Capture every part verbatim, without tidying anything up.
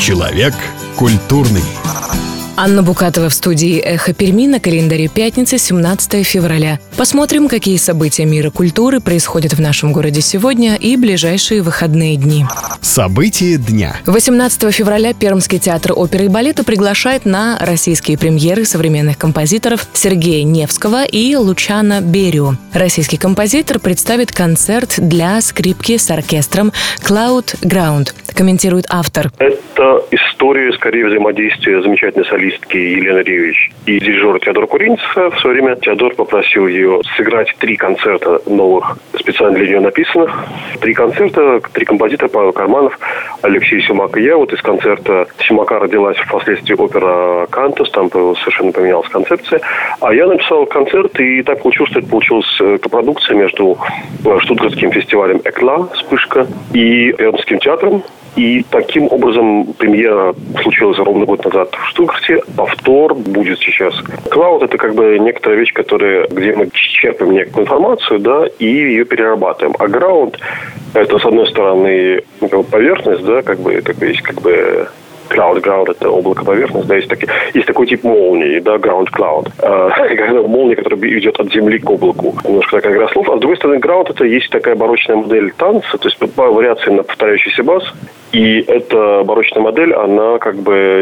Человек культурный. Анна Букатова в студии «Эхо Перми», на календаре пятница, семнадцатое февраля. Посмотрим, какие события мира культуры происходят в нашем городе сегодня и ближайшие выходные дни. События дня. восемнадцатого февраля Пермский театр оперы и балета приглашает на российские премьеры современных композиторов Сергея Невского и Лучано Берио. Российский композитор представит концерт для скрипки с оркестром «Cloud Ground», комментирует автор. Это история, скорее, взаимодействия замечательной солистки Елены Ревич и дирижера Теодора Куринцева. В свое время Теодор попросил ее сыграть три концерта новых, специально для нее написанных. Три концерта, три композитора: Павел Карманов, Алексей Симак и я. Вот из концерта Симака родилась впоследствии опера «Кантус», там совершенно поменялась концепция. А я написал концерт, и так получилось, что это получилась копродукция между Штутгартским фестивалем «Экла», «Вспышка», и Пермским театром. И таким образом премьера случилась ровно год назад в Штутгарте. Повтор будет сейчас. Клауд — это как бы некоторая вещь, которая, где мы черпаем некую информацию, да, и ее перерабатываем. А граунд — это, с одной стороны, ну, как бы поверхность, да, как бы, как бы есть как бы Cloud Ground — это облако, поверхность, да, есть, таки, есть такой тип молнии, да, Ground Cloud. Э, молния, которая идет от земли к облаку. Немножко такая игра слов. А с другой стороны, Ground — это есть такая барочная модель танца, то есть вариация на повторяющийся бас. И эта барочная модель, она как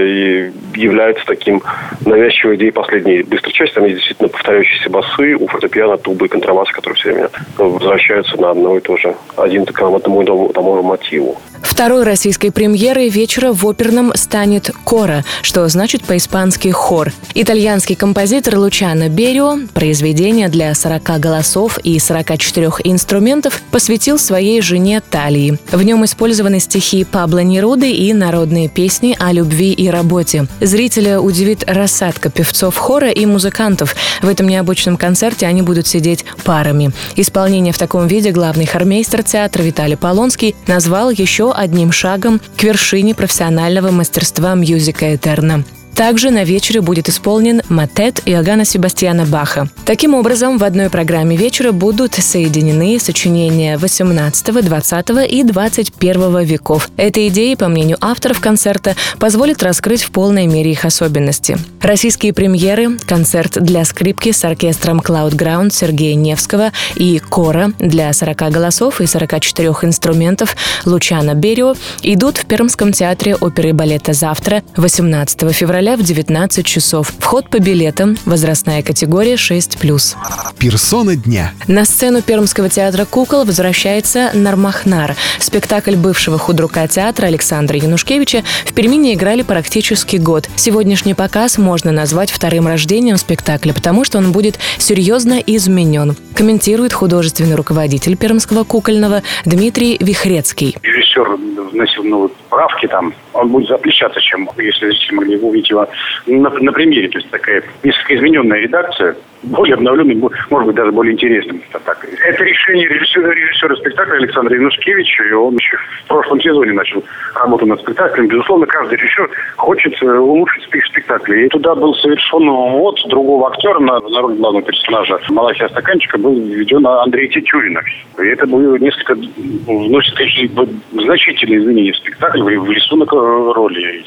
бы является таким навязчивой идеей последней быстрой части. Там есть действительно повторяющиеся басы у фортепиано, тубы и контрабаса, которые все время возвращаются на одно и то же, один к одному и тому же мотиву. Второй российской премьерой вечера в оперном станет «Кора», что значит по-испански «хор». Итальянский композитор Лучано Берио произведение для сорока голосов и сорока четырёх инструментов посвятил своей жене Талии. В нем использованы стихи Пабло Неруды и народные песни о любви и работе. Зрителя удивит рассадка певцов хора и музыкантов. В этом необычном концерте они будут сидеть парами. Исполнение в таком виде главный хормейстер театра Виталий Полонский назвал еще одним шагом к вершине профессионального мастерства мьюзика этерна. Также на вечере будет исполнен мотет Иоганна Себастьяна Баха. Таким образом, в одной программе вечера будут соединены сочинения восемнадцатого, двадцатого и двадцать первого веков. Эта идея, по мнению авторов концерта, позволит раскрыть в полной мере их особенности. Российские премьеры, концерт для скрипки с оркестром Cloud Ground Сергея Невского и «Кора» для сорока голосов и сорока четырёх инструментов Лучано Берио идут в Пермском театре оперы и балета завтра, восемнадцатого февраля, в девятнадцать часов. Вход по билетам, возрастная категория шесть плюс. Персона дня. На сцену Пермского театра кукол возвращается «Нармахнар». Спектакль бывшего худрука театра Александра Янушкевича в Перми не играли практически год. Сегодняшний показ можно назвать вторым рождением спектакля, потому что он будет серьезно изменен, комментирует художественный руководитель Пермского кукольного Дмитрий Вихрецкий. Режиссер вносил новые правки там. Он будет отличаться, чем если зрители могли увидеть его на, на примере. То есть такая несколько измененная редакция, более обновленная, может быть, даже более интересным. Это решение режиссера, режиссера спектакля Александра Янушкевича, и он еще в прошлом сезоне начал работу над спектаклем. Безусловно, каждый режиссер хочет улучшить спектакль. И туда был совершен вот другого актера на, на роль главного персонажа Малахия Стаканчика был введен Андрей Титюринов. И это было несколько, вносит, конечно, значительные изменения в спектакль, в рисунок роли.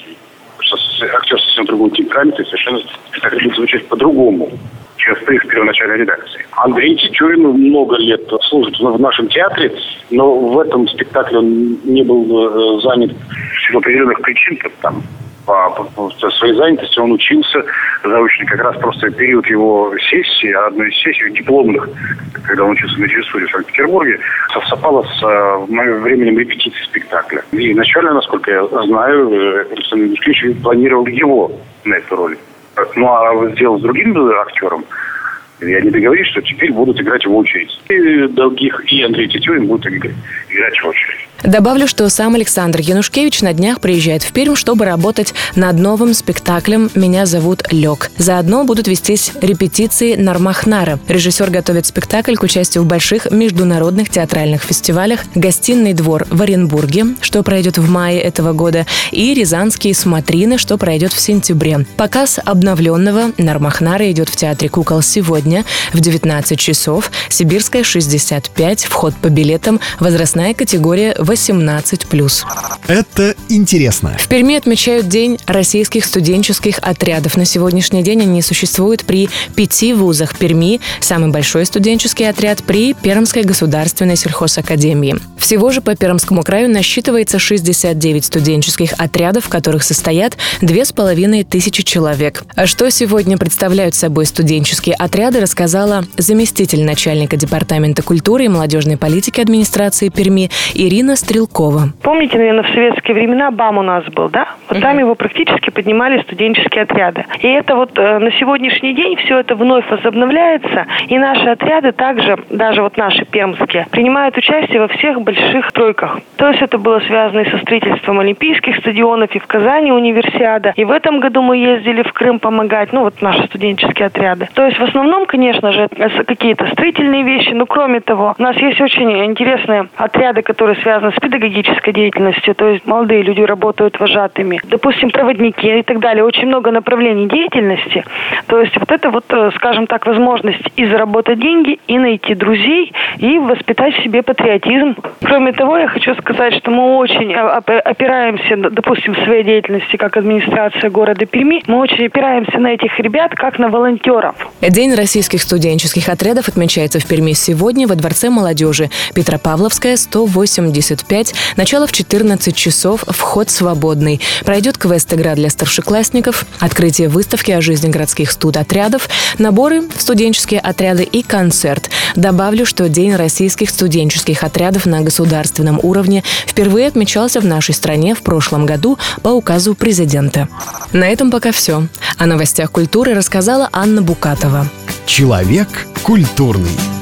Актер совсем другой темперамент, и совершенно спектакль будет звучать по-другому, чем в первоначальной редакции. Андрей Титюрин много лет служит в нашем театре, но в этом спектакле он не был занят в силу определенных причин. Там, по, по, по своей занятости он учился заочно, как раз просто период его сессии, одной из сессий дипломных, когда он учился на режиссуре в Санкт-Петербурге, совпало с uh, временем репетиции спектакля. И изначально, насколько я знаю, Александр Янушкевич планировал его на эту роль. Ну, а сделал с другим актером, и они договорились, что теперь будут играть в очередь. И Долгих, и Андрей Титюрин будут играть в очередь. Добавлю, что сам Александр Янушкевич на днях приезжает в Пермь, чтобы работать над новым спектаклем «Меня зовут Лёг». Заодно будут вестись репетиции «Нармахнара». Режиссер готовит спектакль к участию в больших международных театральных фестивалях «Гостиный двор» в Оренбурге, что пройдет в мае этого года, и «Рязанские смотрины», что пройдет в сентябре. Показ обновленного «Нармахнара» идет в Театре кукол сегодня в девятнадцать часов. Сибирская, шестьдесят пять. Вход по билетам. Возрастная категория восемнадцать плюс. Это интересно. В Перми отмечают День российских студенческих отрядов. На сегодняшний день они существуют при пяти вузах Перми, самый большой студенческий отряд при Пермской государственной сельхозакадемии. Всего же по Пермскому краю насчитывается шестьдесят девять студенческих отрядов, в которых состоят две с половиной тысячи человек. А что сегодня представляют собой студенческие отряды, рассказала заместитель начальника департамента культуры и молодежной политики администрации Перми Ирина Стрелкова. Помните, наверное, в советские времена БАМ у нас был, да? Вот uh-huh. там его практически поднимали студенческие отряды. И это вот э, на сегодняшний день все это вновь возобновляется, и наши отряды также, даже вот наши пермские, принимают участие во всех больших тройках. То есть это было связано и со строительством олимпийских стадионов, и в Казани универсиада. И в этом году мы ездили в Крым помогать, ну вот наши студенческие отряды. То есть в основном, конечно же, какие-то строительные вещи, но кроме того, у нас есть очень интересные отряды, которые связаны с педагогической деятельностью, то есть молодые люди работают вожатыми, допустим, проводники и так далее. Очень много направлений деятельности. То есть вот это вот, скажем так, возможность и заработать деньги, и найти друзей, и воспитать в себе патриотизм. Кроме того, я хочу сказать, что мы очень опираемся, допустим, в своей деятельности, как администрация города Перми, мы очень опираемся на этих ребят, как на волонтеров. День российских студенческих отрядов отмечается в Перми сегодня во Дворце молодежи. Петропавловская, сто восемьдесят пять. Начало в четырнадцать часов. Вход свободный. Пройдет квест-игра для старшеклассников, открытие выставки о жизни городских студотрядов, наборы в студенческие отряды и концерт. Добавлю, что День российских студенческих отрядов на государственном уровне впервые отмечался в нашей стране в прошлом году по указу президента. На этом пока все. О новостях культуры рассказала Анна Букатова. Человек культурный.